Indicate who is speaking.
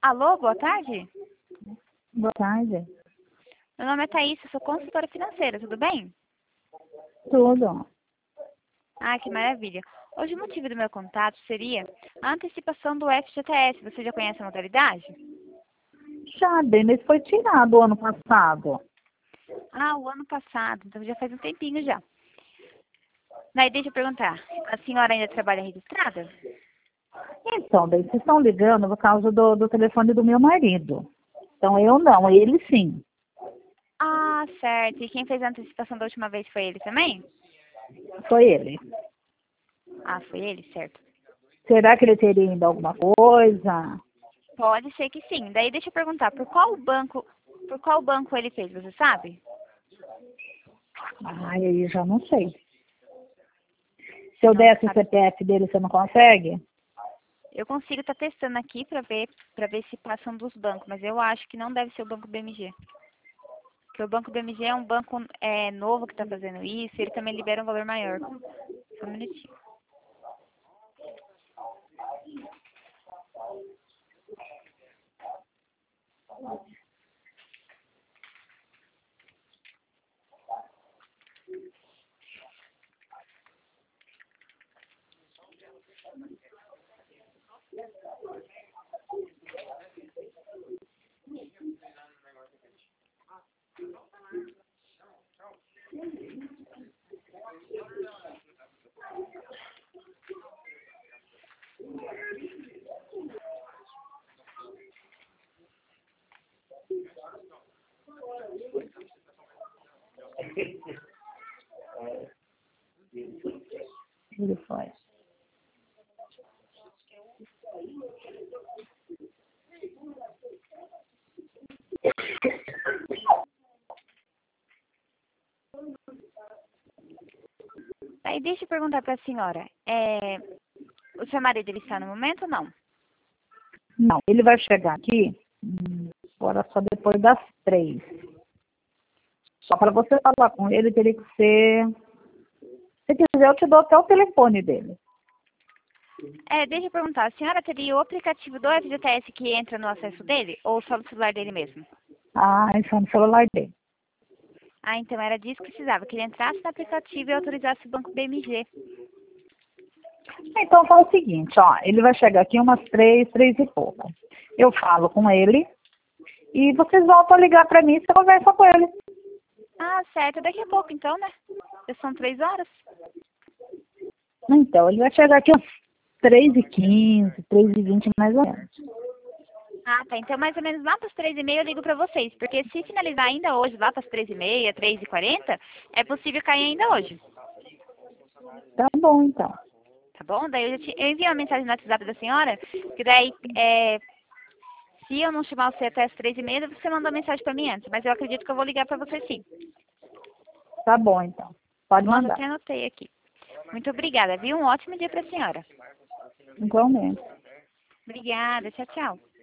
Speaker 1: Alô, boa tarde.
Speaker 2: Boa tarde.
Speaker 1: Meu nome é Thaís, eu sou consultora financeira, tudo bem?
Speaker 2: Tudo.
Speaker 1: Ah, que maravilha. Hoje o motivo do meu contato seria a antecipação do FGTS. Você já conhece a modalidade?
Speaker 2: Já, mas foi tirado ano passado.
Speaker 1: Ah, o ano passado, então já faz um tempinho já. Daí deixa eu perguntar, a senhora ainda trabalha registrada?
Speaker 2: Então, daí vocês estão ligando por causa do telefone do meu marido. Então, eu não, ele sim.
Speaker 1: Ah, certo. E quem fez a antecipação da última vez foi ele também?
Speaker 2: Foi ele.
Speaker 1: Ah, foi ele, certo.
Speaker 2: Será que ele teria ainda alguma coisa?
Speaker 1: Pode ser que sim. Daí deixa eu perguntar, por qual banco ele fez, você sabe?
Speaker 2: Ai, aí já não sei. Se eu
Speaker 1: Não
Speaker 2: desse o
Speaker 1: sabe.
Speaker 2: CPF dele, você não consegue?
Speaker 1: Eu consigo estar testando aqui para ver se passam dos bancos, mas eu acho que não deve ser o Banco BMG. Porque o Banco BMG é um banco novo que está fazendo isso, e ele também libera um valor maior. Só um minutinho.
Speaker 2: Ele foi.
Speaker 1: Aí deixa eu perguntar para a senhora, o seu marido ele está no momento ou não?
Speaker 2: Não, ele vai chegar aqui agora só depois das 3. Só para você falar com ele, teria que ser... Se quiser, eu te dou até o telefone dele.
Speaker 1: Deixa eu perguntar, a senhora teria o aplicativo do FGTS que entra no acesso dele, ou só no celular dele mesmo?
Speaker 2: Ah, isso é no celular dele.
Speaker 1: Ah, então era disso que precisava, que ele entrasse no aplicativo e autorizasse o Banco BMG.
Speaker 2: Então, fala o seguinte, ó, ele vai chegar aqui umas 3 e pouco. Eu falo com ele e vocês voltam a ligar para mim e você conversa com ele.
Speaker 1: Ah, certo, daqui a pouco então, né? Já são 3 horas.
Speaker 2: Então, ele vai chegar aqui umas 3h15, 3h20 mais ou menos.
Speaker 1: Ah, tá. Então, mais ou menos lá para as 3h30 eu ligo para vocês. Porque se finalizar ainda hoje, lá para as 3h30, 3h40, é possível cair ainda hoje.
Speaker 2: Tá bom, então.
Speaker 1: Tá bom? Daí eu envio uma mensagem no WhatsApp da senhora, que daí, se eu não chamar você até as 3h30, você manda uma mensagem para mim antes. Mas eu acredito que eu vou ligar para você sim.
Speaker 2: Tá bom, então.
Speaker 1: Tá
Speaker 2: Pode
Speaker 1: bom? Já
Speaker 2: mandar.
Speaker 1: até anotei aqui. Muito obrigada, viu? Um ótimo dia para a senhora.
Speaker 2: Igualmente.
Speaker 1: Obrigada. Tchau, tchau.